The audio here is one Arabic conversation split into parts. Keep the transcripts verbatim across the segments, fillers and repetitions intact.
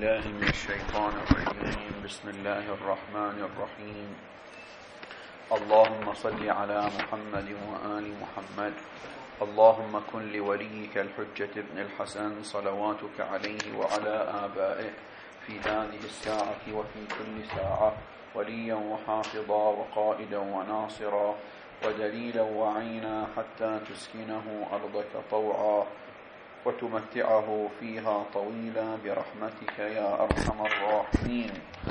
بالله من الشيطان الرجيم. بسم الله الرحمن الرحيم. اللهم صل على محمد وآل محمد. اللهم كن لوليك الحجة ابن الحسن صلواتك عليه وعلى آبائه في هذه الساعة وفي كل ساعة وليا وحافظا وقائدا وناصرا ودليلا وعينا حتى تسكنه أرضك طوعا وتمتعه فيها طويلا برحمتك يا أرحم الراحمين.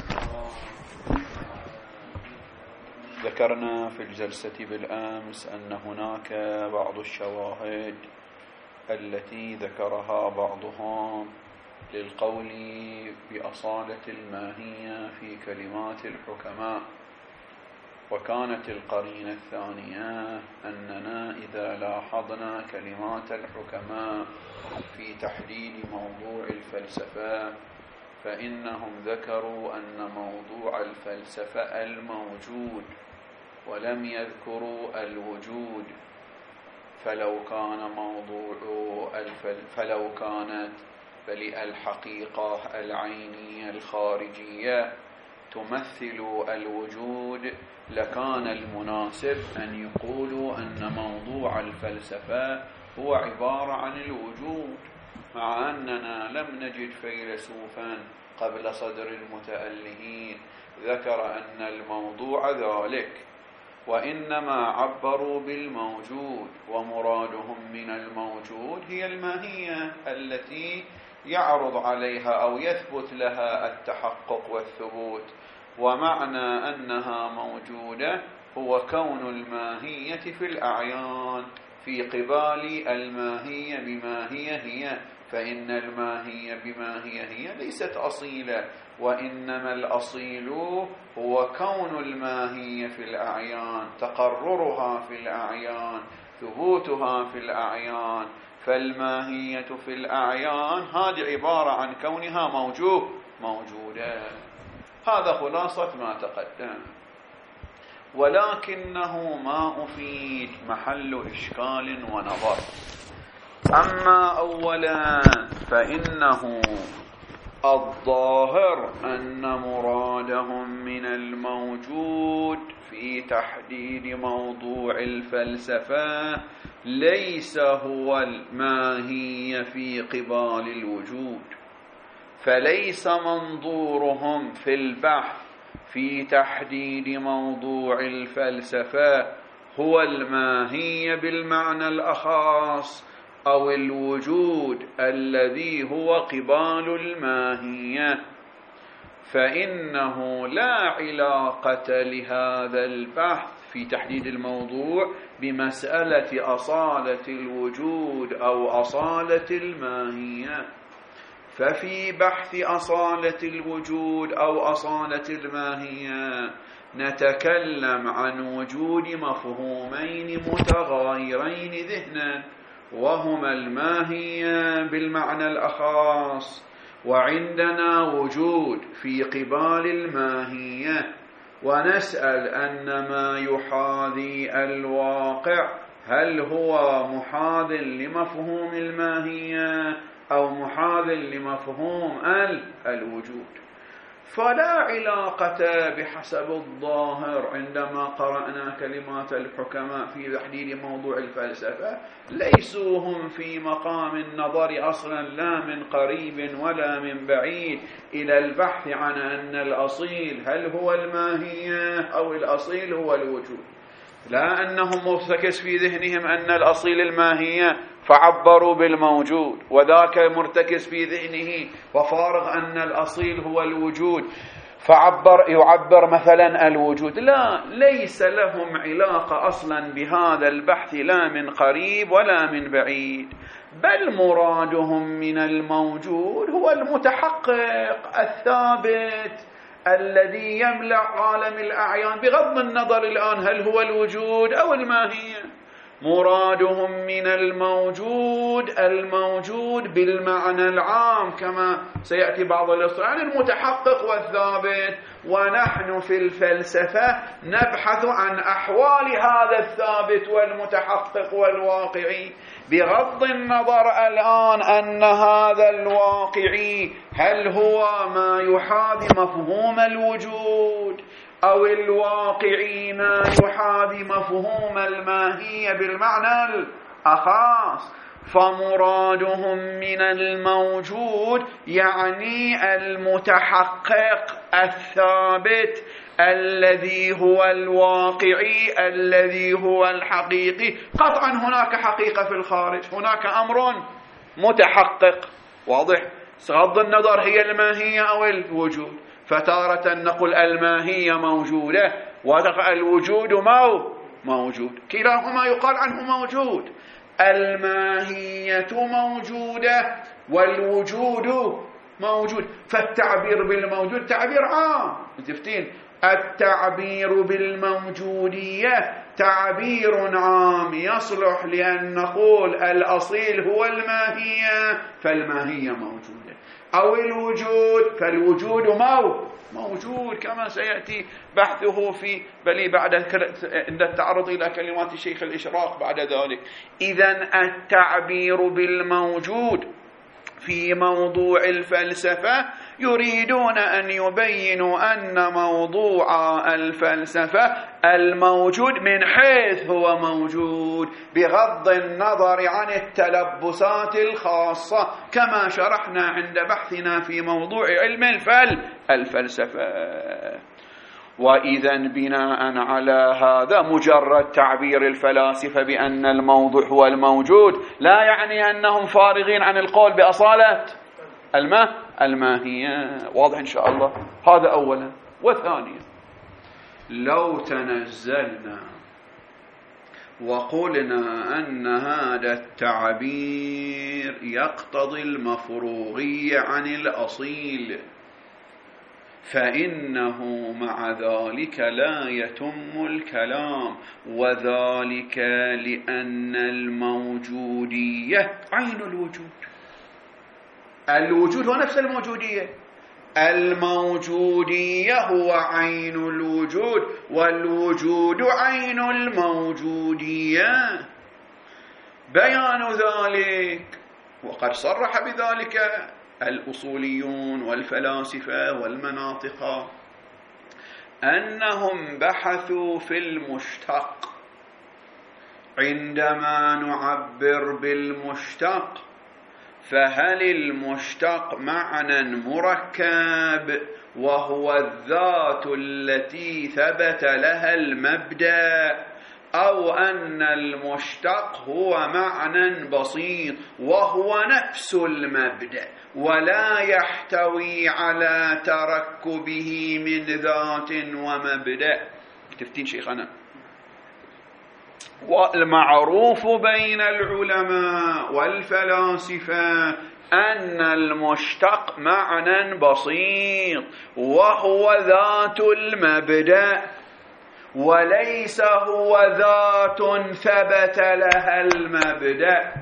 ذكرنا في الجلسة بالأمس أن هناك بعض الشواهد التي ذكرها بعضهم للقول بأصالة الماهية في كلمات الحكماء، وكانت القرينة الثانية أننا إذا لاحظنا كلمات الحكماء في تحديد موضوع الفلسفة فإنهم ذكروا أن موضوع الفلسفة الموجود ولم يذكروا الوجود، فلو كان موضوع الفل فلو كانت بل الحقيقة العينية الخارجية تمثل الوجود لكان المناسب أن يقولوا أن موضوع الفلسفة هو عبارة عن الوجود، مع أننا لم نجد فيلسوفا قبل صدر المتألهين ذكر أن الموضوع ذلك، وإنما عبروا بالموجود، ومرادهم من الموجود هي الماهية التي يعرض عليها أو يثبت لها التحقق والثبوت، ومعنى أنها موجودة هو كون الماهية في الأعيان في قبال الماهية بما هي هي، فإن الماهية بما هي هي ليست أصيلة، وإنما الأصيل هو كون الماهية في الأعيان، تقررها في الأعيان، ثبوتها في الأعيان. فالماهية في الأعيان هذه عبارة عن كونها موجود موجودة. هذا خلاصة ما تقدم، ولكنه ما أفيد محل إشكال ونظر. أما أولا فإنه الظاهر أن مرادهم من الموجود في تحديد موضوع الفلسفة ليس هو الماهية في قبال الوجود، فليس منظورهم في البحث في تحديد موضوع الفلسفة هو الماهية بالمعنى الأخص أو الوجود الذي هو قبال الماهية، فإنه لا علاقة لهذا البحث في تحديد الموضوع بمسألة أصالة الوجود أو أصالة الماهية. ففي بحث أصالة الوجود أو أصالة الماهية نتكلم عن وجود مفهومين متغايرين ذهنا، وهما الماهية بالمعنى الأخص، وعندنا وجود في قبال الماهية، ونسأل أن ما يحاذي الواقع هل هو محاذ لمفهوم الماهية أو محاذ لمفهوم الوجود. فلا علاقة بحسب الظاهر عندما قرأنا كلمات الحكماء في تحديد موضوع الفلسفة، ليسوا هم في مقام النظر أصلا لا من قريب ولا من بعيد إلى البحث عن أن الأصيل هل هو الماهية أو الأصيل هو الوجود، لا أنهم مرتكز في ذهنهم أن الأصيل الماهية فعبروا بالموجود، وذاك مرتكز في ذهنه وفارغ أن الأصيل هو الوجود فعبر يعبر مثلا الوجود. لا، ليس لهم علاقة أصلا بهذا البحث لا من قريب ولا من بعيد، بل مرادهم من الموجود هو المتحقق الثابت الذي يملأ عالم الأعيان بغض النظر الآن هل هو الوجود أو الماهية. مرادهم من الموجود الموجود بالمعنى العام كما سيأتي بعض الاصطلاح المتحقق والثابت، ونحن في الفلسفة نبحث عن أحوال هذا الثابت والمتحقق والواقعي، بغض النظر الآن أن هذا الواقعي هل هو ما يحاذي مفهوم الوجود أو الواقعي ما يحاذي مفهوم الماهية بالمعنى الأخص؟ فمرادهم من الموجود يعني المتحقق الثابت الذي هو الواقعي الذي هو الحقيقي. قطعا هناك حقيقة في الخارج، هناك أمر متحقق واضح، بغض النظر هي الماهية أو الوجود. فتارة نقول الماهية موجودة والوجود مو موجود، كلاهما يقال عنه موجود. الماهية موجودة والوجود موجود، فالتعبير بالموجود تعبير عام. تفتين التعبير بالموجودية تعبير عام يصلح لأن نقول الأصيل هو الماهية فالماهية موجودة، أو الوجود فالوجود مو موجود، كما سيأتي بحثه في بل بعد عند التعرض إلى كلمات شيخ الإشراق بعد ذلك. إذن التعبير بالموجود في موضوع الفلسفة يريدون أن يبينوا أن موضوع الفلسفة الموجود من حيث هو موجود بغض النظر عن التلبسات الخاصة، كما شرحنا عند بحثنا في موضوع علم الفل الفلسفة. وإذا بناء على هذا مجرد تعبير الفلاسفة بأن الموضوع هو الموجود لا يعني أنهم فارغين عن القول بأصالة الماء الماهية. واضح إن شاء الله؟ هذا أولا. وثانيا، لو تنزلنا وقلنا أن هذا التعبير يقتضي المفروغية عن الأصيل، فإنه مع ذلك لا يتم الكلام، وذلك لأن الموجودية عين الوجود. الوجود هو نفس الموجودية، الموجودية هو عين الوجود والوجود عين الموجودية. بيان ذلك وقد صرح بذلك الأصوليون والفلاسفة والمناطق أنهم بحثوا في المشتق. عندما نعبر بالمشتق فهل المشتق معنى مركب وهو الذات التي ثبت لها المبدأ، أو أن المشتق هو معنى بسيط وهو نفس المبدأ ولا يحتوي على تركبه من ذات ومبدأ؟ تفتين شيخنا. والمعروف بين العلماء والفلاسفة أن المشتق معنى بسيط وهو ذات المبدأ وليس هو ذات ثبت لها المبدأ.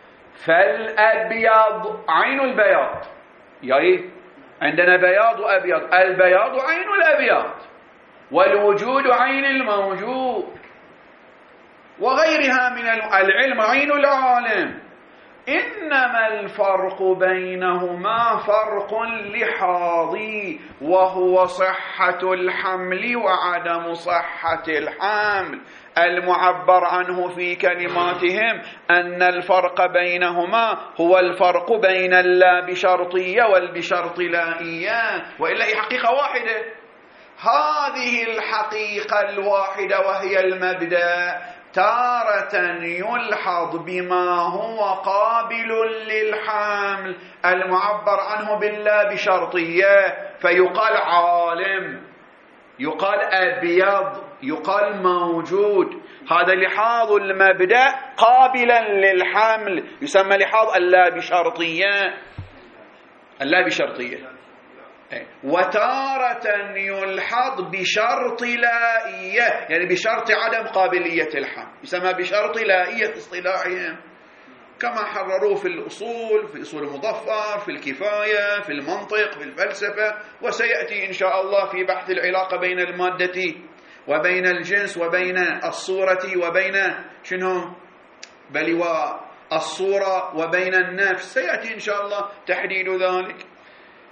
فالأبيض عين البياض، يعني عندنا بياض وأبيض، البياض عين الأبيض والوجود عين الموجود وغيرها من العلم عين العالم. إنما الفرق بينهما فرق لحاظي وهو صحة الحمل وعدم صحة الحمل. المعبر عنه في كلماتهم أن الفرق بينهما هو الفرق بين اللا بشرطية والبشرط لائية، وإلا هي حقيقة واحدة. هذه الحقيقة الواحدة وهي المبدأ تارة يلحظ بما هو قابل للحمل المعبر عنه باللا بشرطية، فيقال عالم، يقال أبيض، يقال موجود. هذا لحاظ المبدأ قابلا للحمل يسمى لحاظ اللا بشرطية، اللا بشرطية. وتارة يلحظ بشرط لائية، يعني بشرط عدم قابلية الحمل يسمى بشرط لائية اصطلاحهم، كما حرروه في الأصول، في أصول المظفر، في الكفاية، في المنطق، في الفلسفة. وسيأتي إن شاء الله في بحث العلاقة بين المادة وبين الجنس وبين الصورة وبين شنو بل والصورة وبين النفس، سيأتي إن شاء الله تحديد ذلك.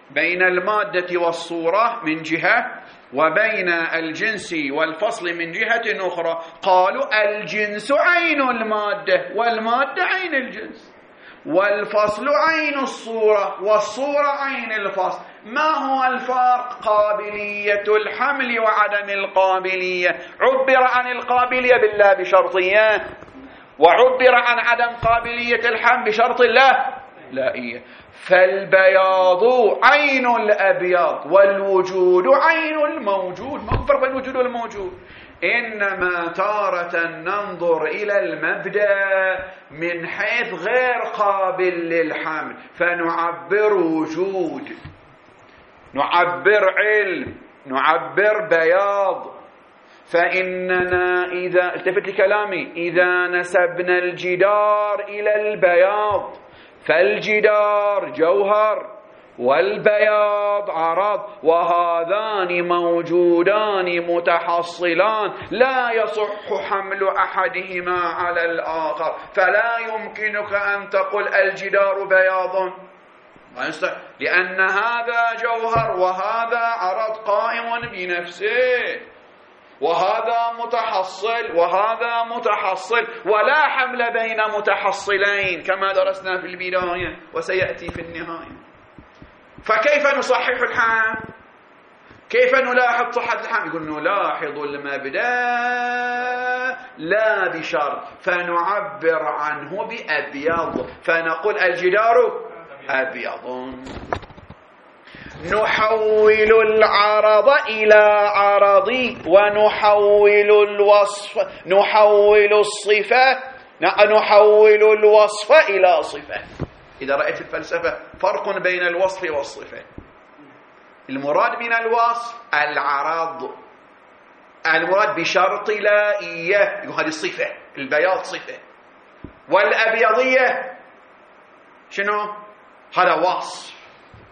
بين المادة والصورة من جهة، وبين الجنس والفصل من جهة أخرى. قالوا الجنس عين المادة، والمادة عين الجنس، والفصل عين الصورة، والصورة عين الفصل. ما هو الفرق؟ قابلية الحمل وعدم القابلية. عبر عن القابلية بالله بشرطية، وعبر عن عدم قابلية الحمل بشرط الله لائية. فالبياض عين الأبيض، والوجود عين الموجود. ما فرق بين الوجود والموجود؟ إنما تارة ننظر إلى المبدأ من حيث غير قابل للحمل فنعبر وجود، نعبر علم، نعبر بياض. فإننا إذا التفت لكلامي إذا نسبنا الجدار إلى البياض فالجدار جوهر والبياض عرض، وهذان موجودان متحصلان لا يصح حمل أحدهما على الآخر. فلا يمكنك أن تقول الجدار بياض، لأن هذا جوهر وهذا عرض قائم بنفسه، وهذا متحصل وهذا متحصل، ولا حمل بين متحصلين كما درسنا في البداية وسيأتي في النهاية. فكيف نصحح الحمل؟ كيف نلاحظ صحة الحمل؟ يقول نلاحظ المبدأ لا بشرط، فنعبر عنه بأبيض، فنقول الجدار أبيض. نحول العرض إلى عرضي، ونحول الوصف نحول الصفة نحول الوصف إلى صفة. إذا رأيت في الفلسفة فرق بين الوصف والصفة. المراد من الوصف العرض، المراد بشرط لائية، هذه الصفة، البياض صفة، والأبيضية شنو؟ هذا وصف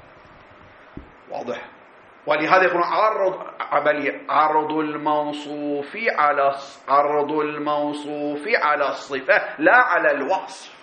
واضح. ولهذا يقولون عرض عرض الموصوف على عرض الموصوف على الصفة لا على الوصف.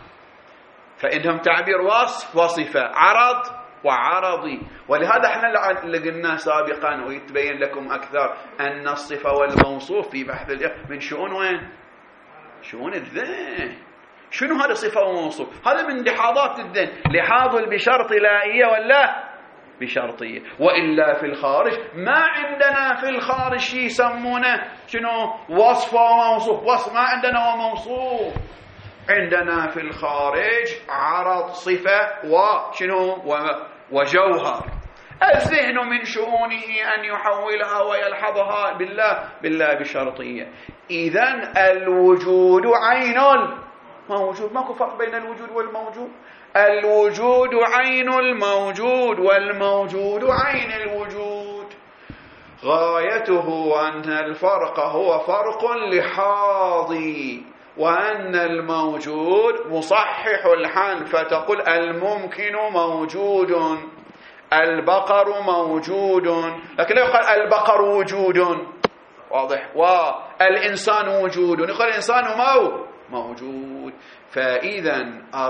فإنهم تعبير وصف وصفة، عرض وعرضي. ولهذا احنا اللي قلنا سابقا ويتبين لكم أكثر أن الصفة والموصوف في بحث من شؤون وين؟ شؤون الذهن. شنو هذا صفة وموصوف؟ هذا من لحاظات الذهن، لحاظ بشرط لائية ولا بشرطية. وإلا في الخارج ما عندنا في الخارج شيء يسمونه شنو؟ وصف وموصوف. وصف ما عندنا وموصوف. عندنا في الخارج عرض صفة وشنو؟ وجوهر. الذهن من شؤونه أن يحولها ويلحظها بالله بالله بشرطية. إذن الوجود عين الموجود. ماكو فرق بين الوجود والموجود. الوجود عين الموجود، والموجود عين الوجود. غايته أن الفرق هو فرق لحاظي، وأن الموجود مصحح الحال، فتقول الممكن موجود، البقر موجود، لكن لا يقال البقر وجود، واضح، والإنسان وجود، يقال الإنسان مو موجود. فإذا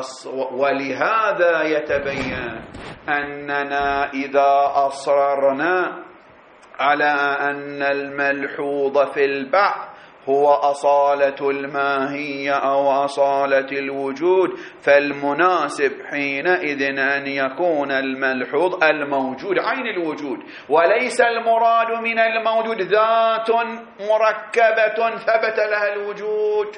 ولهذا يتبين أننا إذا أصررنا على أن الملحوظ في البحث هو أصالة الماهية أو أصالة الوجود، فالمناسب حينئذ أن يكون الملحوظ الموجود عين الوجود، وليس المراد من الموجود ذات مركبة ثبت لها الوجود.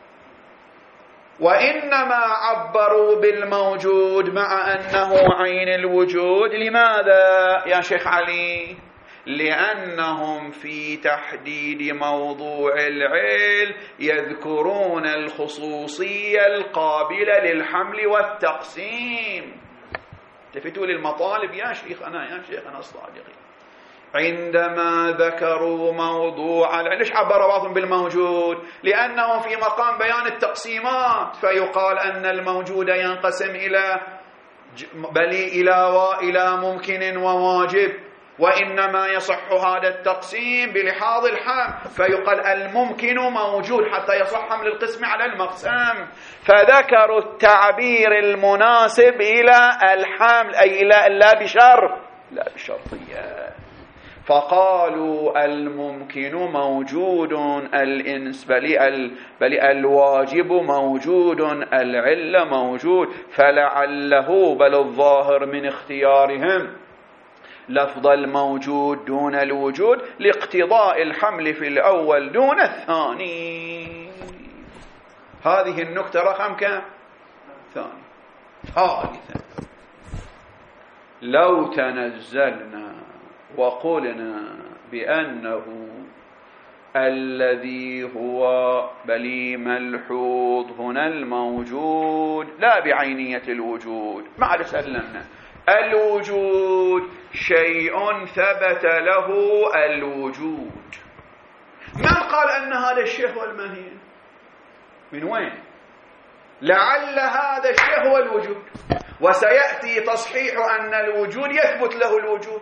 وإنما عبروا بالموجود مع أنه عين الوجود. لماذا يا شيخ علي؟ لأنهم في تحديد موضوع العلم يذكرون الخصوصية القابلة للحمل والتقسيم. التفتوا للمطالب يا شيخ أنا يا شيخ أنا الصادقين. عندما ذكروا موضوع العلم، ليش عبر بعضهم بالموجود؟ لأنه في مقام بيان التقسيمات، فيقال أن الموجود ينقسم إلى بل إلى وإلى ممكن وواجب، وإنما يصح هذا التقسيم بلحاظ الحمل، فيقال الممكن موجود حتى يصح حمل القسم على المقسم. فذكروا التعبير المناسب إلى الحمل، أي إلى لا بشرط، لا بشرطية، فقالوا الممكن موجود الإنس بل, بل الواجب موجود العلة موجود، فلعله بل الظاهر من اختيارهم لفظ الموجود دون الوجود لاقتضاء الحمل في الأول دون الثاني. هذه النكتة رقم كم؟ ثاني. ثالثا، لو تنزلنا وقلنا بأنه الذي هو بلي ملحوظ هنا الموجود لا بعينية الوجود، ما عاد سلمنا الوجود شيء ثبت له الوجود. من قال أن هذا الشيء هو الماهية؟ من وين؟ لعل هذا الشيء هو الوجود، وسيأتي تصحيح أن الوجود يثبت له الوجود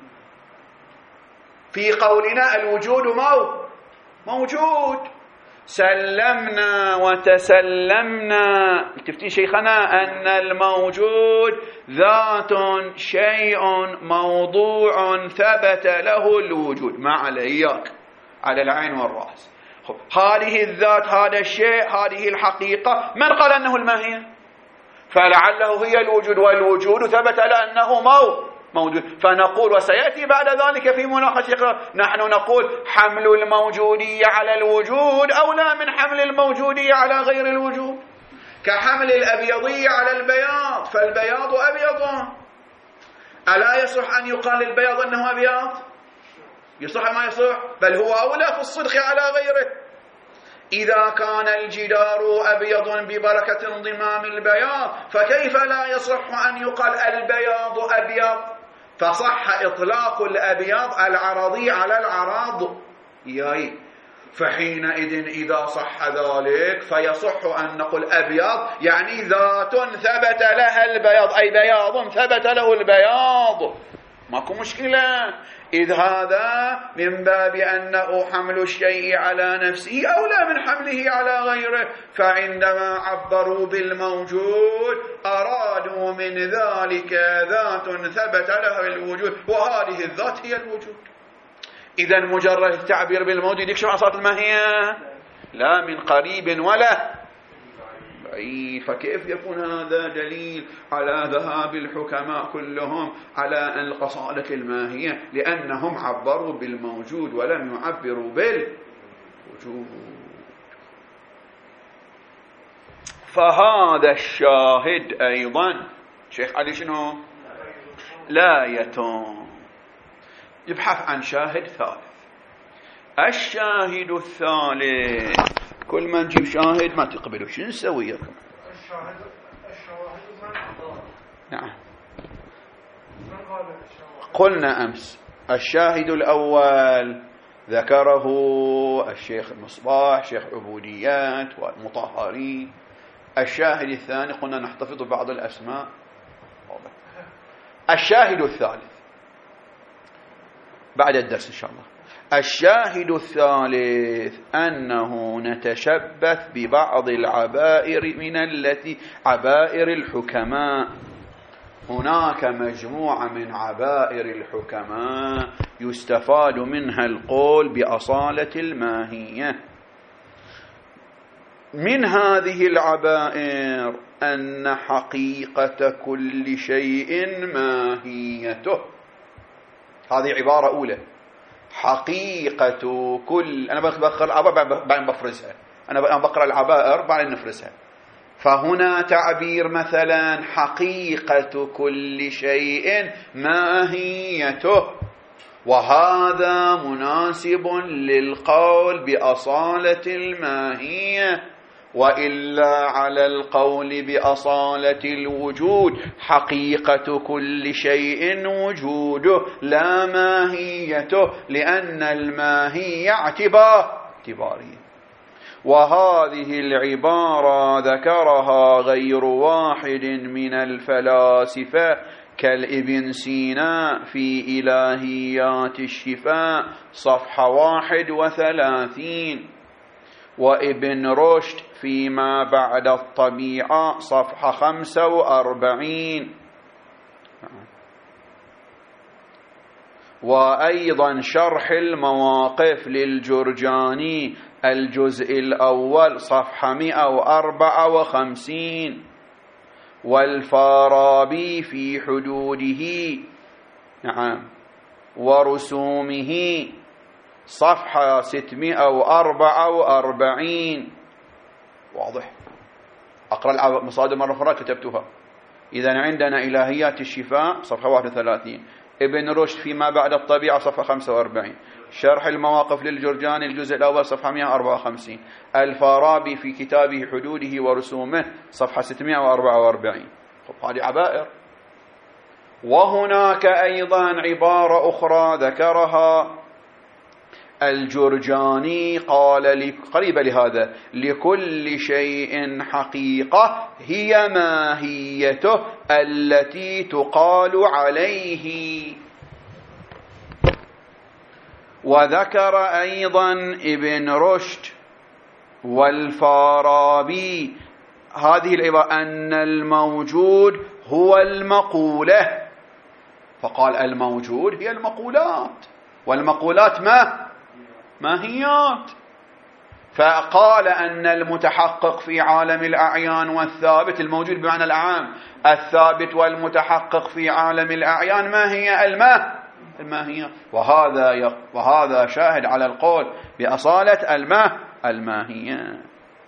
في قولنا الوجود مو موجود. سلمنا وتسلمنا التفتين شيخنا أن الموجود ذات شيء موضوع ثبت له الوجود، ما عليك على العين والرأس. خب هذه الذات، هذا الشيء، هذه الحقيقة، من قال أنه الماهية؟ فلعله هي الوجود، والوجود ثبت لأنه مو موجود. فنقول، وسيأتي بعد ذلك في مناقشة، نحن نقول حمل الموجودية على الوجود أولى من حمل الموجودية على غير الوجود، كحمل الأبيضية على البياض، فالبياض أبيض، ألا يصح أن يقال البياض أنه أبيض؟ يصح ما يصح؟ بل هو أولى في الصدق على غيره. إذا كان الجدار أبيض ببركة انضمام البياض، فكيف لا يصح أن يقال البياض أبيض؟ فصح إطلاق الأبيض العرضي على العراض ياي. فحينئذ إذا صح ذلك فيصح أن نقول أبيض يعني ذات ثبت لها البياض، أي بياض ثبت له البياض، ماكو مشكلة. إذ هذا من باب أنه حمل الشيء على نفسه أولى من حمله على غيره. فعندما عبروا بالموجود أرادوا من ذلك ذات ثبت لها الوجود، وهذه الذات هي الوجود. إذن مجرد التعبير بالموجود يكشف عن صفات الماهية؟ لا من قريب ولا بعيد. فكيف يكون هذا دليل على ذهاب الحكماء كلهم على القصائد الماهية؟ لأنهم عبروا بالموجود ولم يعبروا بالوجود. فهذا الشاهد أيضا شيخ علي شنو؟ لا يتم، يبحث عن شاهد ثالث. الشاهد الثالث كل ما نجيب شاهد ما تقبلوا، شو نسوي لكم؟ الشاهد الشواهد من نعم من قال الشواهد؟ قلنا أمس الشاهد الأول ذكره الشيخ المصباح شيخ عبوديات والمطهرين. الشاهد الثاني قلنا نحتفظ بعض الأسماء. الشاهد الثالث بعد الدرس إن شاء الله. الشاهد الثالث أنه نتشبث ببعض العبائر من التي عبائر الحكماء. هناك مجموعة من عبائر الحكماء يستفاد منها القول بأصالة الماهية. من هذه العبائر أن حقيقة كل شيء ماهيته. هذه عبارة أولى، حقيقة كل، أنا بقرأ العبائر بعدين بفرزها، أنا بقرأ العبائر بعدين نفرزها. فهنا تعبير مثلا حقيقة كل شيء ماهيته، وهذا مناسب للقول بأصالة الماهية، وإلا على القول بأصالة الوجود. حقيقة كل شيء وجوده لا ماهيته، لأن الماهية اعتبار اعتباري. وهذه العبارة ذكرها غير واحد من الفلاسفة كالابن سينا في إلهيات الشفاء صفحة واحد وثلاثين، وابن رشد فيما بعد الطبيعة صفحة خمسة وأربعين، وأيضا شرح المواقف للجرجاني الجزء الأول صفحة مئة وأربعة وخمسين، والفارابي في حدوده نعم ورسومه صفحة ستمائة وأربعة وأربعين. واضح؟ أقرأ المصادر مرة أخرى كتبتها. إذن عندنا إلهيات الشفاء صفحة واحد وثلاثين، ابن رشد فيما بعد الطبيعة صفحة خمسة وأربعين، شرح المواقف للجرجاني الجزء الأول صفحة مئة وأربعة وخمسين، الفارابي في كتابه حدوده ورسومه صفحة ستمائة وأربعة وأربعين. هذه عبائر. وهناك أيضا عبارة أخرى ذكرها الجرجاني قال قريبة لهذا: لكل شيء حقيقة هي ماهيته التي تقال عليه. وذكر أيضا ابن رشد والفارابي هذه العبارة أن الموجود هو المقولة، فقال الموجود هي المقولات، والمقولات ما ماهيات. فقال أن المتحقق في عالم الأعيان والثابت، الموجود بمعنى العام، الثابت والمتحقق في عالم الأعيان ما هي الماء الماهية، وهذا وهذا شاهد على القول بأصالة الماء الماهية.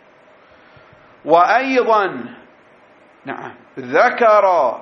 وأيضا نعم ذكر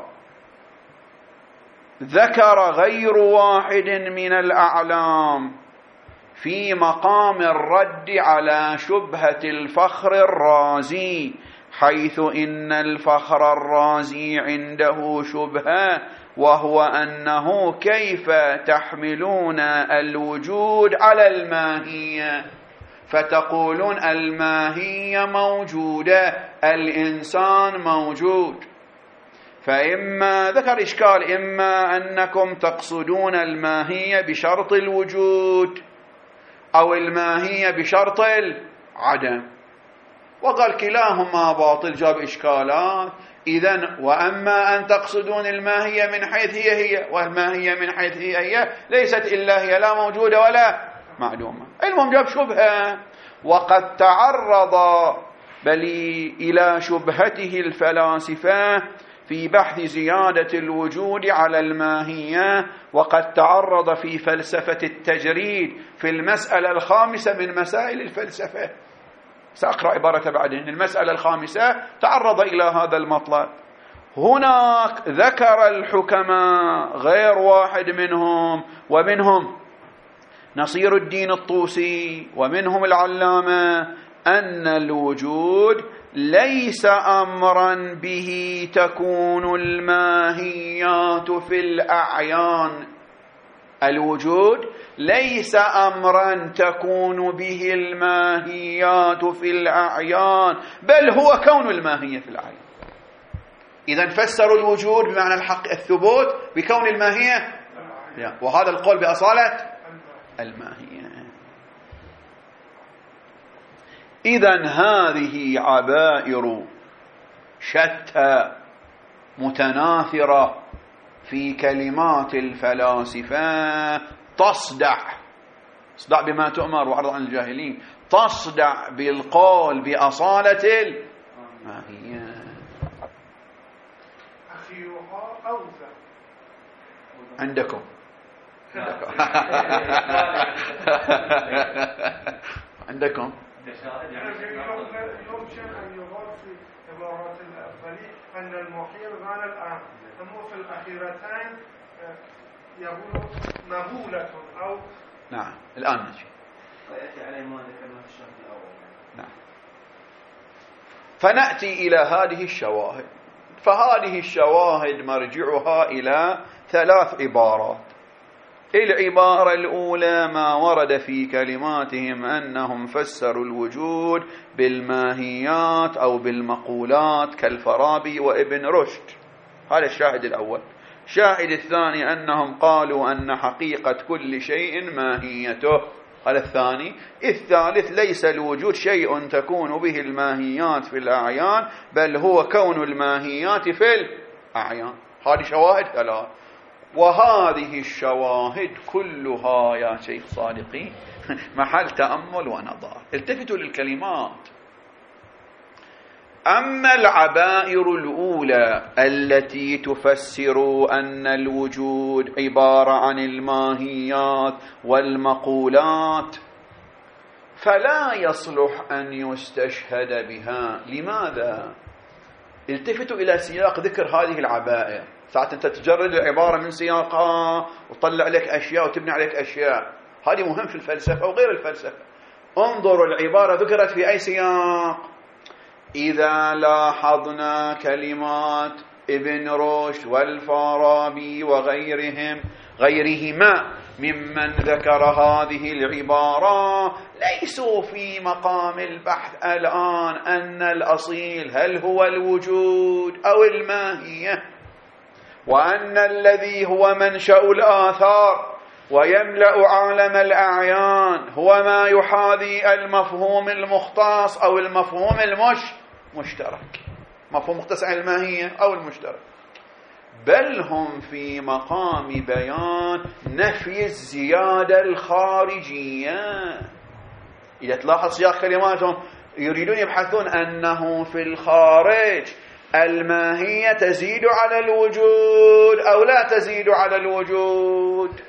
ذكر غير واحد من الأعلام في مقام الرد على شبهة الفخر الرازي، حيث إن الفخر الرازي عنده شبهة، وهو أنه كيف تحملون الوجود على الماهية، فتقولون الماهية موجودة، الإنسان موجود. فإما ذكر إشكال: إما أنكم تقصدون الماهية بشرط الوجود أو الماهية بشرط العدم، وقال كلاهما باطل، جاب إشكالات. إذن وأما أن تقصدون الماهية من حيث هي هي، والماهية من حيث هي هي ليست إلا هي، لا موجودة ولا معدومة. المهم جاب شبهة، وقد تعرض بل إلى شبهته الفلاسفة في بحث زيادة الوجود على الماهية، وقد تعرض في فلسفة التجريد في المسألة الخامسة من مسائل الفلسفة. سأقرأ عبارة بعدين. المسألة الخامسة تعرض إلى هذا المطلب. هناك ذكر الحكماء غير واحد منهم، ومنهم نصير الدين الطوسي ومنهم العلامة، أن الوجود ليس أمرا به تكون الماهيات في الأعيان. الوجود ليس أمرا تكون به الماهيات في الأعيان، بل هو كون الماهية في الأعيان. إذن فسروا الوجود بمعنى الحق الثبوت بكون الماهية، وهذا القول بأصالة الماهية. إذن هذه عبائر شتى متناثرة في كلمات الفلاسفة تصدع تصدع بما تؤمر وعرض عن الجاهلين، تصدع بالقول بأصالة الماهية. أخيرها أوثق عندكم عندكم يمكن أن يقال في عبارة الأولي أن المحيط معنى الأعم، أما في الأخيرتين يقول مهولة أو نعم. الآن نجي ويأتي عليه ما ذكرنا في الشرط الأول. نعم. فنأتي إلى هذه الشواهد. فهذه الشواهد مرجعها إلى ثلاث عبارات. العبارة الأولى ما ورد في كلماتهم أنهم فسروا الوجود بالماهيات أو بالمقولات كالفارابي وابن رشد، هذا الشاهد الأول. الشاهد الثاني أنهم قالوا أن حقيقة كل شيء ماهيته، هذا الثاني. الثالث ليس الوجود شيء تكون به الماهيات في الأعيان، بل هو كون الماهيات في الأعيان. هذه شواهد ثلاث، وهذه الشواهد كلها يا شيخ صادقي محل تأمل ونظر. التفتوا للكلمات. أما العبائر الأولى التي تفسر أن الوجود عبارة عن الماهيات والمقولات فلا يصلح أن يستشهد بها. لماذا؟ التفتوا إلى سياق ذكر هذه العبائر. ساعة أنت تجرد العبارة من سياقها وتطلع لك أشياء وتبني عليك أشياء، هذه مهم في الفلسفة وغير الفلسفة. انظروا العبارة ذكرت في أي سياق. إذا لاحظنا كلمات ابن رشد والفارابي وغيرهم غيرهما ممن ذكر هذه العبارة ليسوا في مقام البحث الآن أن الأصيل هل هو الوجود أو الماهية، وأن الذي هو منشأ الآثار ويملأ عالم الأعيان هو ما يحاذي المفهوم المختص أو المفهوم المش مشترك، مفهوم مختص عن الماهية أو المشترك، بل هم في مقام بيان نفي الزيادة الخارجية. إذا تلاحظ سياق كلماتهم يريدون يبحثون أنه في الخارج الماهية تزيد على الوجود أو لا تزيد على الوجود،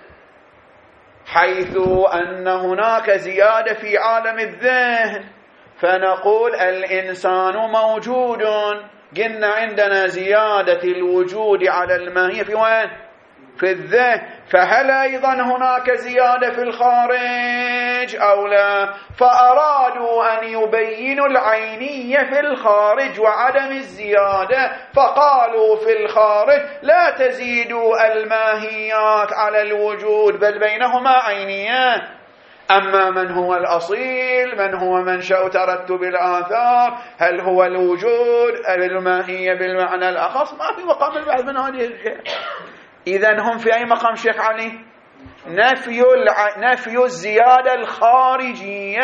حيث أن هناك زيادة في عالم الذهن فنقول الإنسان موجود. قلنا عندنا زيادة الوجود على الماهية في وين؟ في الذهن، فهل أيضا هناك زيادة في الخارج أو لا؟ فأرادوا أن يبينوا العينية في الخارج وعدم الزيادة، فقالوا في الخارج لا تزيدوا الماهيات على الوجود بل بينهما عينية. أما من هو الأصيل، من هو منشأ ترتب الآثار، هل هو الوجود أو الماهية بالمعنى الأخص، ما في مقام البحث من هذه الأشياء. إذن هم في أي مقام شيخ علي؟ نفي, الع... نفي الزيادة الخارجية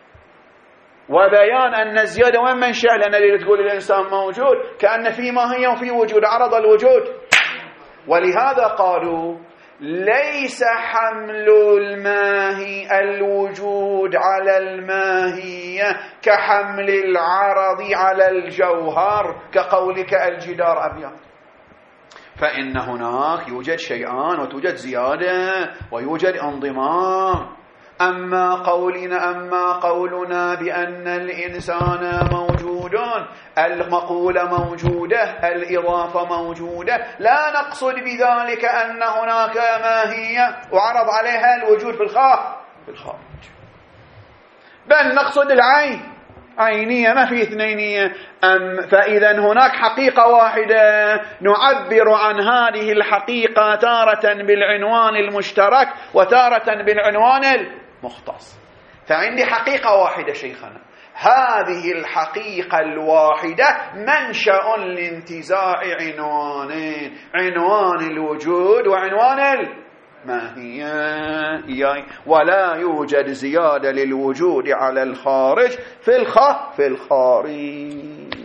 وبيان أن الزيادة وين منشأ، لأن اللي تقول الإنسان موجود كأن في ماهية وفي وجود، عرض الوجود. ولهذا قالوا ليس حمل الماهي الوجود على الماهية كحمل العرض على الجوهر، كقولك الجدار أبيض، فإن هناك يوجد شيئان وتوجد زيادة ويوجد انضمام. أما قولنا أما قولنا بأن الإنسان موجود، المقولة موجودة، الإضافة موجودة، لا نقصد بذلك أن هناك ماهية وعرض عليها الوجود في الخارج، بل نقصد العين عينية، ما في اثنينية. أم فإذا هناك حقيقة واحدة نعبر عن هذه الحقيقة تارة بالعنوان المشترك وتارة بالعنوان المختص. فعندي حقيقة واحدة شيخنا، هذه الحقيقة الواحدة منشأ لانتزاع عنوانين، عنوان الوجود وعنوان الماهية، ولا يوجد زيادة للوجود على الخارج في الخ في الخارج.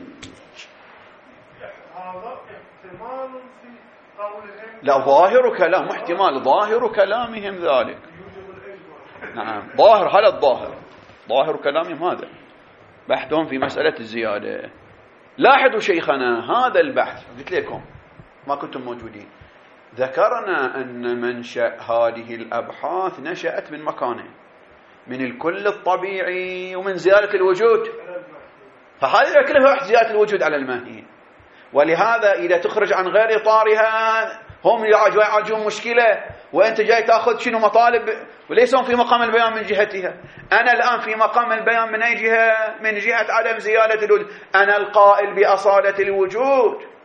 لا، ظاهر كلام احتمال ظاهر كلامهم ذلك. نعم، ظاهر، هذا الظاهر ظاهر كلامهم هذا بحثهم في مسألة الزيادة. لاحظوا شيخنا هذا البحث، قلت لكم ما كنتم موجودين، ذكرنا أن منشأ هذه الأبحاث نشأت من مكانين، من الكل الطبيعي ومن زيادة الوجود، فهذه كلها زيادة الوجود على الماهية. ولهذا إذا تخرج عن غير إطارها هم يعالجون مشكلة، وأنت جاي تأخذ شنو مطالب وليس هم في مقام البيان من جهتها. أنا الآن في مقام البيان من أي جهة؟ من جهة عدم زيادة الوجود. أنا القائل بأصالة الوجود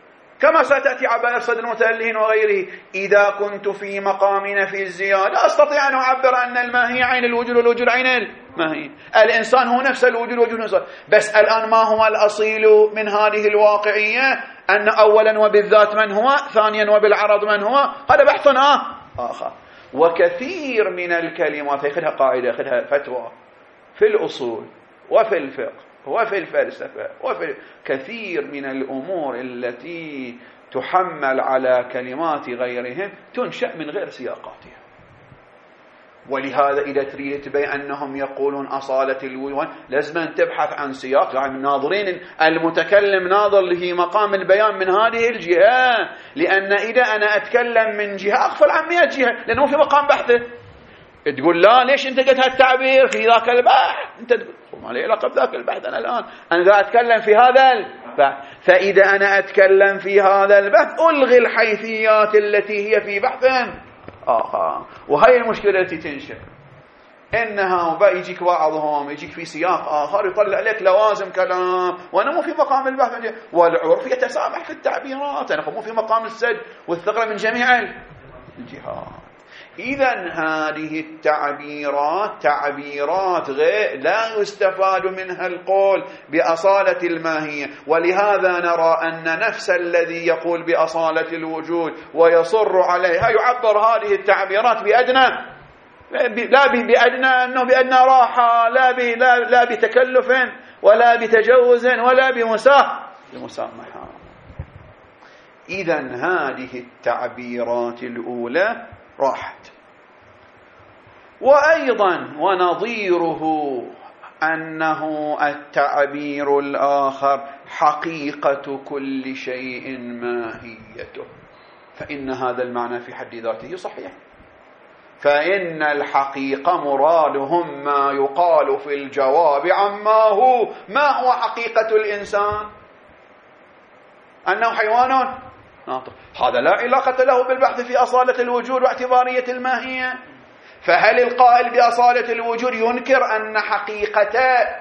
كما ستأتي عبر صدر المتألهين وغيره. إذا كنت في مقام نفي الزيادة أستطيع أن أعبر أن الماهية عين الوجود والوجود عين الماهية. الإنسان هو نفس الوجود والوجود نفسه. بس الآن ما هو الأصيل من هذه الواقعية؟ أن أولا وبالذات من هو، ثانيا وبالعرض من هو. هذا بحث آه آخر. وكثير من الكلمات يأخذها قاعدة، يأخذها فتوى في الأصول وفي الفقه وفي الفلسفة وفي كثير من الأمور التي تحمل على كلمات غيرهم تنشأ من غير سياقاتها. ولهذا إذا تريد تبين أنهم يقولون أصالة الوجود لازم أن تبحث عن سياق، يعني ناظرين المتكلم ناظر له مقام البيان من هذه الجهة، لأن إذا أنا أتكلم من جهة أغفل عن مئة جهة لأنه في مقام بحثه. تقول لا ليش أنت قلت هالتعبير في ذاك البحث؟ أنت تقول ما لي علاقة بذاك البحث. أنا الآن أنا ذا أتكلم في هذا البحث، فإذا أنا أتكلم في هذا البحث ألغي الحيثيات التي هي في بحث آخر. وهي المشكلة التي تنشأ، إنها بقى يجيك بعضهم يجيك في سياق آخر يطلع لك لوازم كلام وأنا مو في مقام البحث، والعرف يتسامح في التعبيرات، أنا مو في مقام السد والثغرة من جميع الجهات. إذن هذه التعبيرات تعبيرات غير لا يستفاد منها القول بأصالة الماهية. ولهذا نرى أن نفس الذي يقول بأصالة الوجود ويصر عليها يعبر هذه التعبيرات بأدنى لا بأدنى أنه بأدنى راحة، لا لا لا بتكلف ولا بتجوز ولا بمسامحة. إذن هذه التعبيرات الأولى راحت. وأيضا ونظيره أنه التعبير الآخر حقيقة كل شيء ماهيته، فإن هذا المعنى في حد ذاته صحيح. فإن الحقيقة مرادهم ما يقال في الجواب عما هو. ما هو حقيقة الإنسان؟ أنه حيوان ناطق. هذا لا علاقة له بالبحث في أصالة الوجود واعتبارية الماهية. فهل القائل بأصالة الوجود ينكر أن حقيقة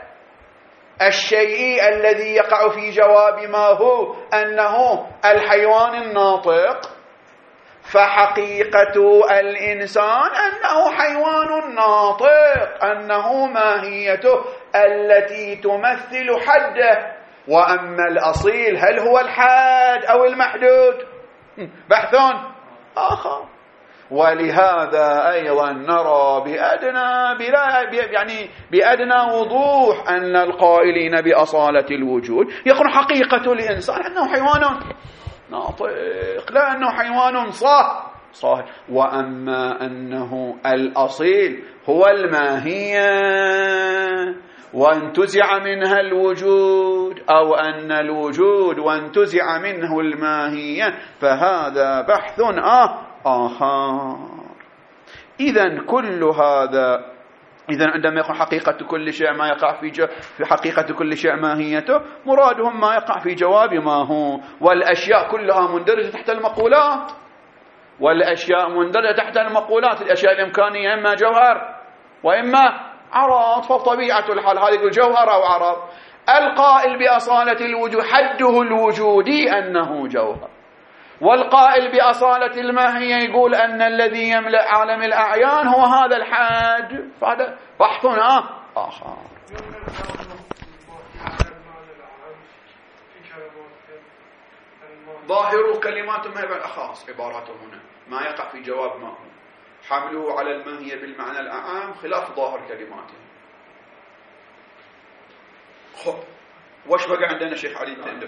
الشيء الذي يقع في جواب ما هو أنه الحيوان الناطق؟ فحقيقة الإنسان أنه حيوان ناطق، أنه ماهيته التي تمثل حده. وأما الأصيل هل هو الحاد أو المحدود؟ بحث آخر. ولهذا أيضا نرى بأدنى بلا يعني بأدنى وضوح أن القائلين بأصالة الوجود يقول حقيقة الإنسان أنه حيوان ناطق، لا أنه حيوان صاح صاح. وأما أنه الأصيل هو الماهية وانتزع منها الوجود، أو أن الوجود وانتزع منه الماهية، فهذا بحث آخر. إذن كل هذا، إذن عندما يقول حقيقة كل شيء ما يقع في جو في حقيقة كل شيء ماهيته، مرادهم ما يقع في جواب ما هو. والأشياء كلها مندرجة تحت المقولات، والأشياء مندرجة تحت المقولات. الأشياء الإمكانية إما جوهر وإما عرض، فطبيعة الحال هذا يقول جوهر أو عرض. القائل بأصالة الوجود حده الوجودي أنه جوهر، والقائل بأصالة الماهية يقول أن الذي يملأ عالم الأعيان هو هذا الحد. فهذا بحث آخر. ظاهر كلماتهم هي بالأخص عباراتهم هنا ما يقع في جواب ما هو، حمله على الماهية بالمعنى الأعام خلاف ظاهر كلماتهم. خب وش بقى عندنا شيخ علي التندب؟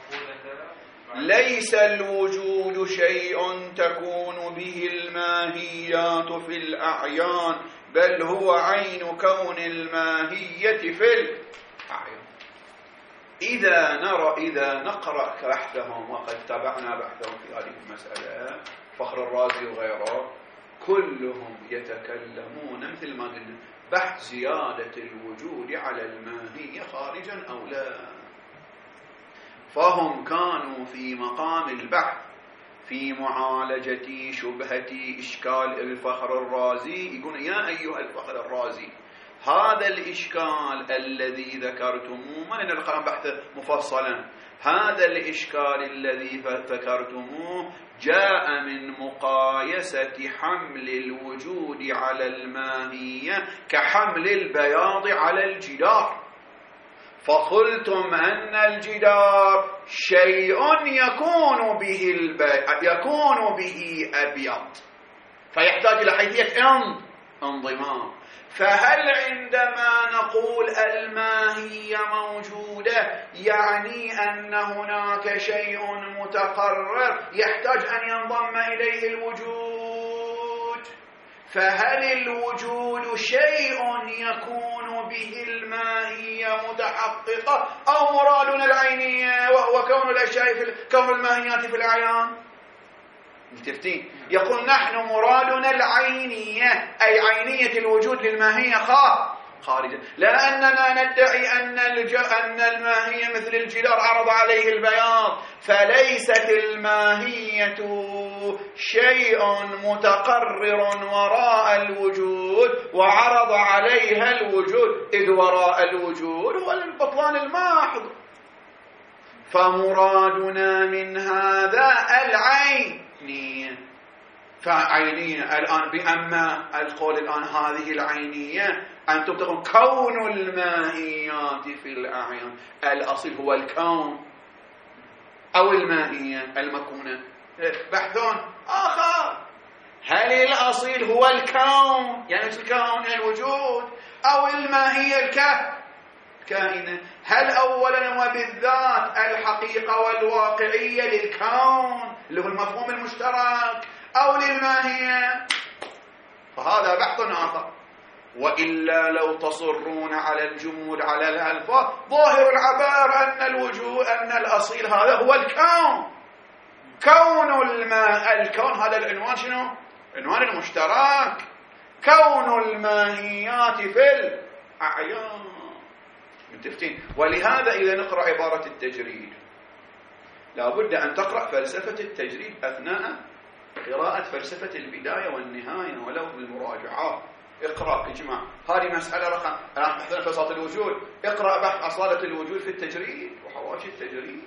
ليس الوجود شيء تكون به الماهيات في الأعيان، بل هو عين كون الماهية في الأعيان. إذا نرى إذا نقرأ بحثهم، وقد تابعنا بحثهم في هذه المسألة فخر الرازي وغيره، كلهم يتكلمون مثل ما قلنا بحث زيادة الوجود على الماهية خارجا أو لا. فهم كانوا في مقام البحث في معالجة شبهة إشكال الفخر الرازي. يقول يا أيها الفخر الرازي، هذا الإشكال الذي ذكرتموه، ما لنا القرآن بحث مفصلا، هذا الإشكال الذي ذكرتموه جاء من مقايسة حمل الوجود على الماهية كحمل البياض على الجدار، فقلتم أن الجدار شيء يكون به البي... يكون به أبيض فيحتاج إلى حيثية انضمام. فهل عندما نقول الماهية موجودة يعني أن هناك شيء متقرر يحتاج أن ينضم إليه الوجود؟ فهل الوجود شيء يكون به الماهية متحققة أو مرادنا العينية وهو كون الأشياء في كون الماهيات في الأعيان؟ ملتفتين. يقول نحن مرادنا العينية أي عينية الوجود للماهية خارجة، لأننا ندعي أن, الج... أن الماهية مثل الجدار عرض عليه البياض، فليست الماهية شيء متقرر وراء الوجود وعرض عليها الوجود، إذ وراء الوجود هو البطلان الماحض. فمرادنا من هذا العين فعينية الآن. بأما القول الآن هذه العينية أنتم تقولون كون الماهيات في الأعيان، الأصل هو الكون أو الماهية المكونة. بحثون آخر، هل الأصل هو الكون يعني الكون الوجود أو الماهية الكائنة؟ هل أولا وبالذات الحقيقة والواقعية للكون اللي هو المفهوم المشترك أو للماهية؟ فهذا بحث آخر. وإلا لو تصرون على الجمود على الألفاظ، ظاهر العبارة أن الوجود أن الأصيل هذا هو الكون، كون الماء الكون هذا العنوان شنو؟ عنوان المشترك، كون الماهيات في الأعيان. متفقين؟ ولهذا إذا نقرأ عبارة التجريد لابد أن تقرأ فلسفة التجريد أثناء قراءة فلسفة البداية والنهاية ولو بالمراجعات. اقرأ اجمع، هذه مسألة رقم الآن بحثنا في أصالة الوجود، اقرأ بحث أصالة الوجود في التجريد وحواشي التجريد.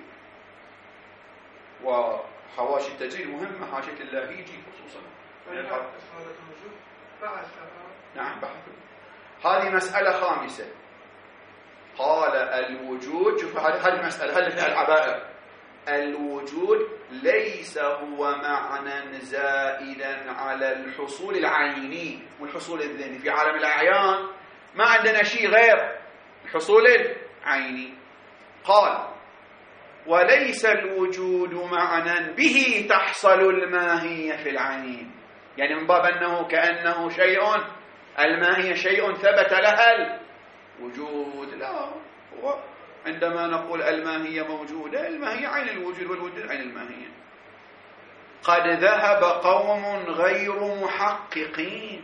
وحواشي التجريد مهمة، حاشية اللاهيجي خصوصا. أصالة الوجود بحث. نعم بحث. هذه مسألة خامسة. قال الوجود، شوف هذه المسألة هل فيها العبائر. الوجود ليس هو معنى زائدا على الحصول العيني والحصول الذهني. في عالم الأعيان ما عندنا شيء غير الحصول العيني. قال وليس الوجود معنى به تحصل الماهية في العين، يعني من باب أنه كأنه شيء، الماهية شيء ثبت لها الوجود. لا، هو عندما نقول الماهية موجودة، الماهية عين الوجود والوجود عين الماهية. قد ذهب قوم غير محققين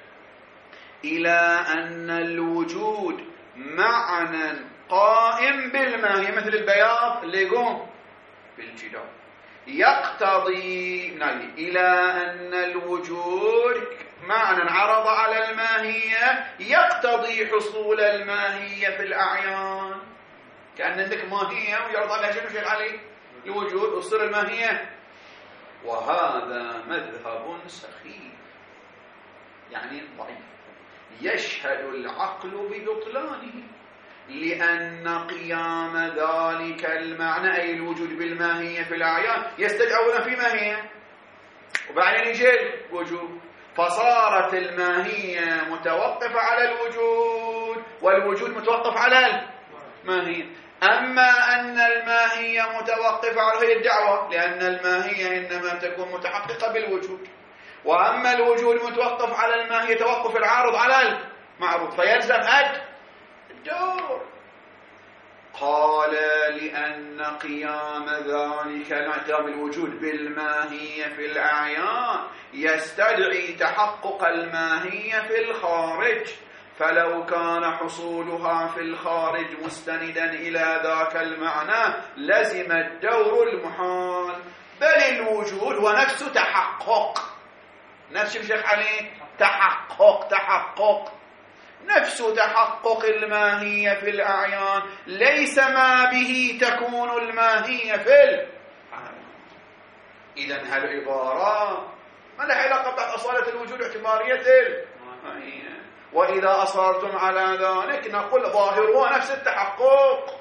إلى أن الوجود معنى قائم بالماهية مثل البياض اللي يقوم بالجدار، يقتضي إلى أن الوجود معنى عرض على الماهية يقتضي حصول الماهية في الأعيان. كأن عندك ماهية ويعرض عليها شنو شيء عليه الوجود وتصير الماهية. وهذا مذهب سخيف يعني ضعيف، يشهد العقل ببطلانه، لأن قيام ذلك المعنى أي الوجود بالماهية في الأعيان يستدعون في ماهية وبعدين يجي الوجود، فصارت الماهية متوقفة على الوجود والوجود متوقف على الماهية. أما أن الماهية متوقفة على هي الدعوة، لأن الماهية إنما تكون متحققة بالوجود، وأما الوجود متوقف على الماهية توقف العارض على المعروض، فيلزم الدور. قال لأن قيام ذلك قيام الوجود بالماهية في الأعيان يستدعي تحقق الماهية في الخارج، فلو كان حصولها في الخارج مستندا إلى ذاك المعنى لزم الدور المحال، بل الوجود هو نفسه تحقق، نفس الشيخ عليه تحقق تحقق نفس تحقق الماهية في الأعيان ليس ما به تكون الماهية في الأعيان. إذن هالعبارة ما لها علاقة بأصالة الوجود اعتبارية الماهية. وإذا أصرتم على ذلك نقول ظاهره نفس التحقق،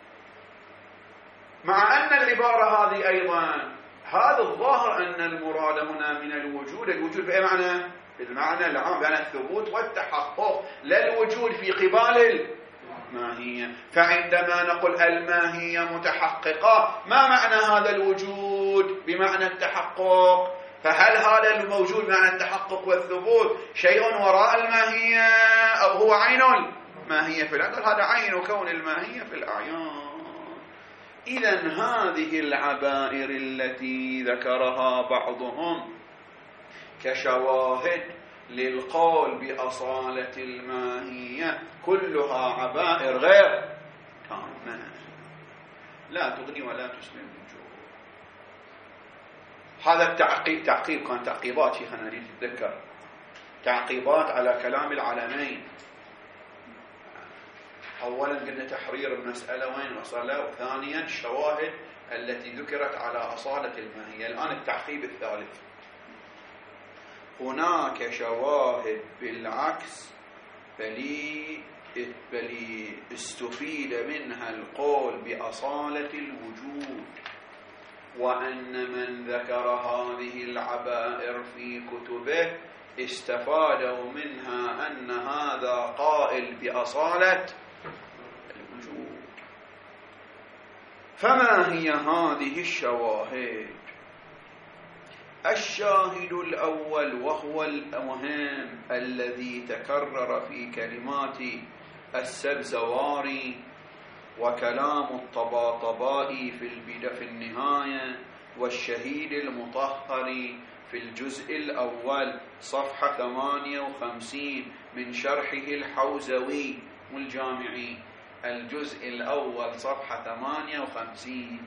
مع أن العبارة هذه أيضا هذا الظاهر أن المراد هنا من الوجود الوجود بأي معنى؟ بالمعنى العام بين الثبوت والتحقق، لا الوجود في قبال الماهية. فعندما نقول الماهية متحققة ما معنى هذا الوجود بمعنى التحقق؟ فهل هذا الموجود بمعنى التحقق والثبوت شيء وراء الماهية أو هو عين الماهية في الأعيان؟ هذا عين كون الماهية في الأعيان. إذن هذه العبائر التي ذكرها بعضهم كشواهد للقول بأصالة الماهية كلها عبائر غير تامة لا تغني ولا تسمن من جوع. هذا التعقيب تعقيب كان تعقيبات شيخنا نريد نتذكر تعقيبات على كلام العلمين. أولا قلنا تحرير المسألة وين وصل، وثانيا الشواهد التي ذكرت على أصالة الماهية. الآن التعقيب الثالث، هناك شواهد بالعكس بلي بلي استفيد منها القول بأصالة الوجود، وأن من ذكر هذه العبائر في كتبه استفادوا منها أن هذا قائل بأصالة الوجود. فما هي هذه الشواهد؟ الشاهد الأول وهو المهم الذي تكرر في كلمات السبزواري وكلام الطباطبائي في البداية في النهاية والشهيد المطهر في الجزء الأول صفحة ثمانية وخمسين من شرحه الحوزوي والجامعي، الجزء الأول صفحة ثمانية وخمسين.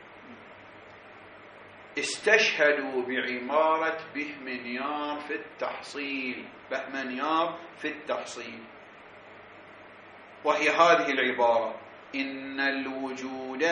استشهدوا بعبارة بهمنيار في التحصيل بهمنيار في التحصيل وهي هذه العبارة: إن الوجود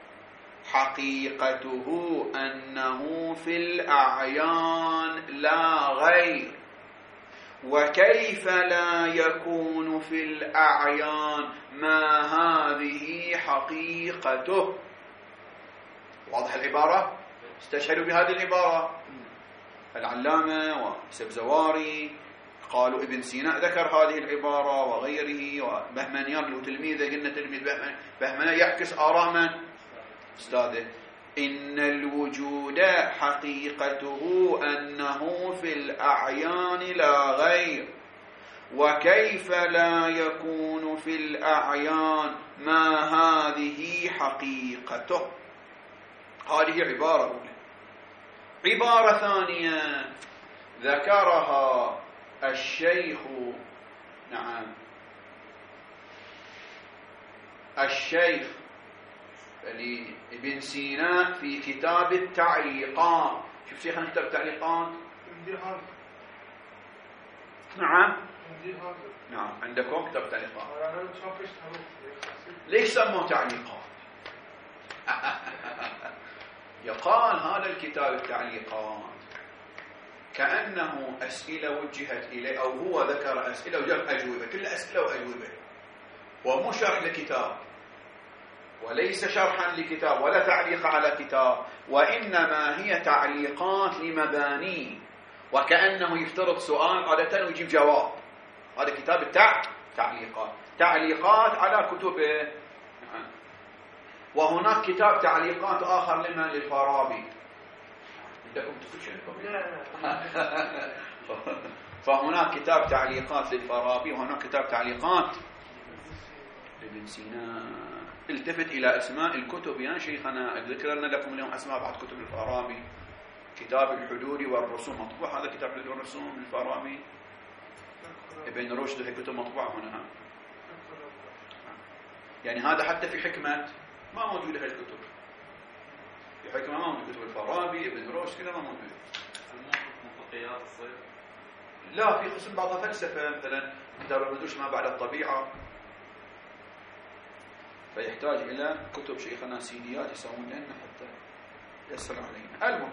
حقيقته أنه في الأعيان لا غير، وكيف لا يكون في الأعيان ما هذه حقيقته. واضح العبارة؟ استشهدوا بهذه العبارة العلامة والسبزواري، قالوا ابن سينا ذكر هذه العبارة وغيره، وبهمنيار له تلميذه قلنا تلميذ بهمنيار يعكس آراء من؟ أستاذه. إن الوجود حقيقته أنه في الأعيان لا غير، وكيف لا يكون في الأعيان ما هذه حقيقته. هذه عبارة أولى. عبارة ثانية ذكرها الشيخ نعم الشيخ ابن سينا في كتاب التعليقات. شوف شيخنا كتاب التعليقات. نعم نعم عندكم كتاب التعليقات. ليش سموه تعليقات؟ يقال هذا الكتاب التعليقات كأنه أسئلة وجهت إليه، أو هو ذكر أسئلة وجاب أجوبة، كل أسئلة وأجوبة، ومو شرح لكتاب وليس شرحا لكتاب ولا تعليق على كتاب، وإنما هي تعليقات لمباني، وكأنه يفترض سؤال عادة ويجيب جواب. هذا كتاب التع... تعليقات تعليقات على كتبه. وهناك كتاب تعليقات آخر لمن؟ للفارابي. عندكم تفشلكم؟ فهناك كتاب تعليقات للفارابي وهناك كتاب تعليقات لابن سينا. التفت إلى أسماء الكتب يا شيخنا، ذكرنا لكم اليوم أسماء بعض كتب الفارابي. كتاب الحدود والرسوم مطبوع، هذا كتاب الحدود والرسوم للفارابي. ابن رشد في كتب مطبوعة هنا، يعني هذا حتى في حكمة ما موجودة هالكتب، في حكمة ما موجودة كتب الفارابي ابن رشد كذا ما موجودة. مفقيات الصيد لا، في قسم بعضها فلسفة، مثلا كتاب المدوش ما بعد الطبيعة، فيحتاج إلى كتب شيخنا سيديات يسوون لنا حتى يسر علينا. المهم،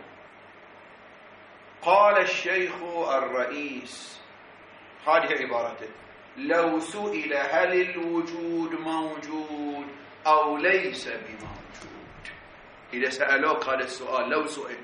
قال الشيخ الرئيس، هذه عبارته: لو سئل هل الوجود موجود أو ليس بموجود، إذا سألوك هذا السؤال، لو سئل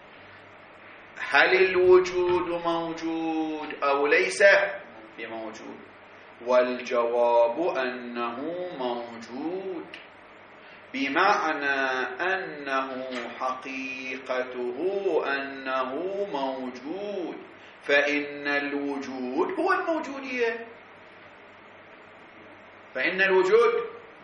هل الوجود موجود أو ليس بموجود، والجواب أنه موجود، بمعنى أنه حقيقته أنه موجود، فإن الوجود هو الموجودية، فإن الوجود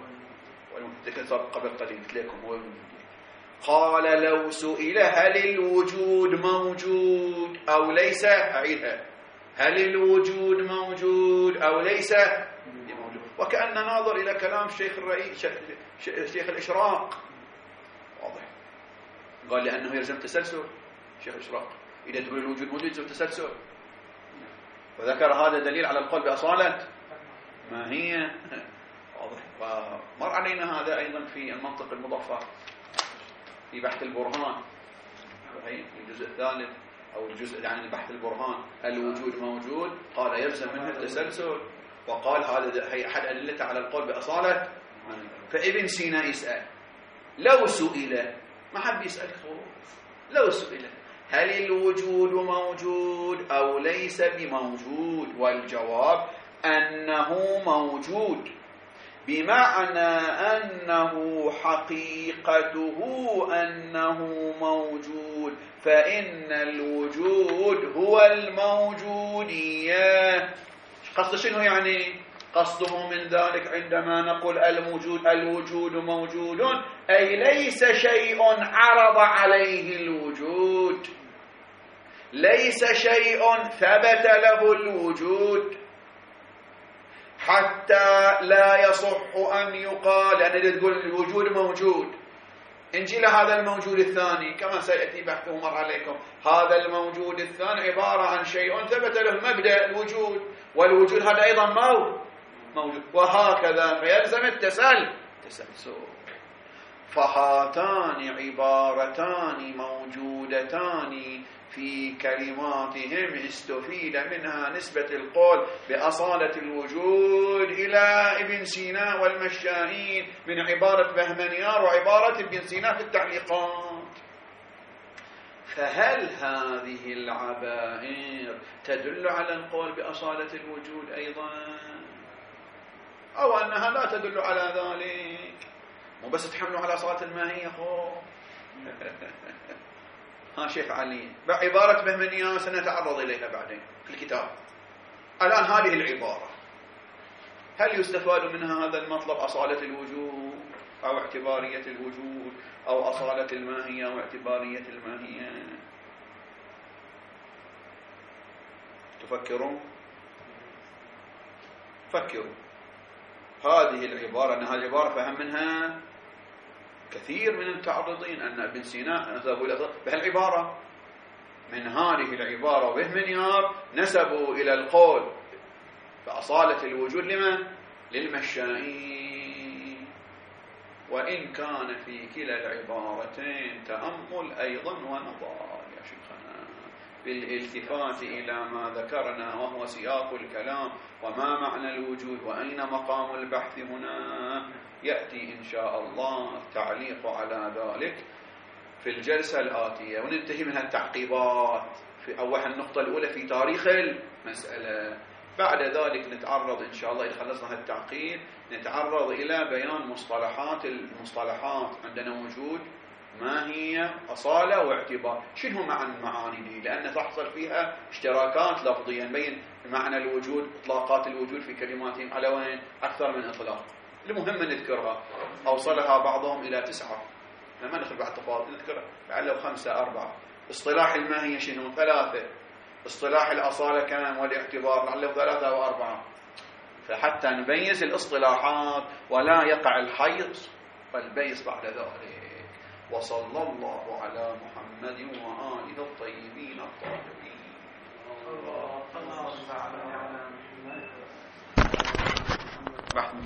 قبل قليل لكم هو الموجودية. قال لو سئل هل الوجود موجود أو ليس، أعيدها، هل الوجود موجود أو ليس موجود، وكأن ناظر إلى كلام الشيخ الرئيس شيخ الإشراق، واضح، قال لأنه يلزم تسلسل. شيخ الإشراق إذا تقول الوجود موجود يلزم تسلسل، وذكر هذا دليل على القول بأصالة ما هي، واضح. ومر علينا هذا أيضا في المنطق المضفر في بحث البرهان، في الجزء الثالث أو الجزء عن يعني بحث البرهان، الوجود موجود، قال يلزم منه التسلسل، وقال هذا هي أحد أدلته على القول بأصالة. فابن سينا يسأل لو سئل، ما حد يسأل خروف، لو سئل هل الوجود موجود أو ليس بموجود، والجواب أنه موجود، بمعنى أنه حقيقته أنه موجود، فإن الوجود هو الموجودية. قصد شنو يعني؟ قصده من ذلك عندما نقول الموجود الوجود موجود، أي ليس شيء عرض عليه الوجود، ليس شيء ثبت له الوجود، حتى لا يصح أن يقال أن تقول الوجود موجود انجيل هذا الموجود الثاني كما سيأتي بحثه مر عليكم. هذا الموجود الثاني عبارة عن شيء ثبت له مبدأ الوجود، والوجود هذا أيضا موجود، وهكذا فيلزم التسل تسلسل. فهاتان عبارتان موجودتان في كلماتهم استفيد منها نسبة القول بأصالة الوجود إلى ابن سينا والمشائين من عبارة بهمنيار وعبارة ابن سينا في التعليقات. فهل هذه العبائر تدل على القول بأصالة الوجود أيضا، أو أنها لا تدل على ذلك؟ مو بس تحملوا على أصالة الماهية خو ها شيخ علي بعبارة بهمنيان سنتعرض إليها بعدين في الكتاب. الآن هذه العبارة هل يستفاد منها هذا المطلب أصالة الوجود أو اعتبارية الوجود أو أصالة الماهية واعتبارية الماهية؟ تفكرون فكروا. هذه العبارة أن هذه العبارة فهم منها كثير من المتعرضين أن ابن سينا نسبوا بهالعبارة، من هذه العبارة وبهمنيار نسبوا إلى القول فأصالة الوجود لمن؟ للمشائين. وإن كان في كلا العبارتين تأمل أيضا ونظر يا شيخنا بالالتفات إلى ما ذكرنا وهو سياق الكلام وما معنى الوجود وأين مقام البحث هنا. يأتي إن شاء الله التعليق على ذلك في الجلسة الآتية، وننتهي منها التعقيبات في أول النقطة الأولى في تاريخ المسألة. بعد ذلك نتعرض إن شاء الله إذا خلصنا التعقيب نتعرض إلى بيان مصطلحات المصطلحات. عندنا وجود، ما هي، أصالة، واعتبار. شنو معنى المعاني دي؟ لأن تحصل فيها اشتراكات لفظية بين معنى الوجود، إطلاقات الوجود في كلماتهم على وين أكثر من إطلاق. المهم نذكرها، أوصلها بعضهم إلى تسعة، لما ندخل بعد تفاصيل نذكرها لعله خمسة أربعة. اصطلاح الماهية شنو؟ ثلاثة. اصطلاح الأصالة كم؟ والاعتبار لعله ثلاثة أو أربعة. فحتى نميز الاصطلاحات ولا يقع الحيص والبيص بعد ذلك. وصلى الله على محمد وآله الطيبين الطاهرين. بحث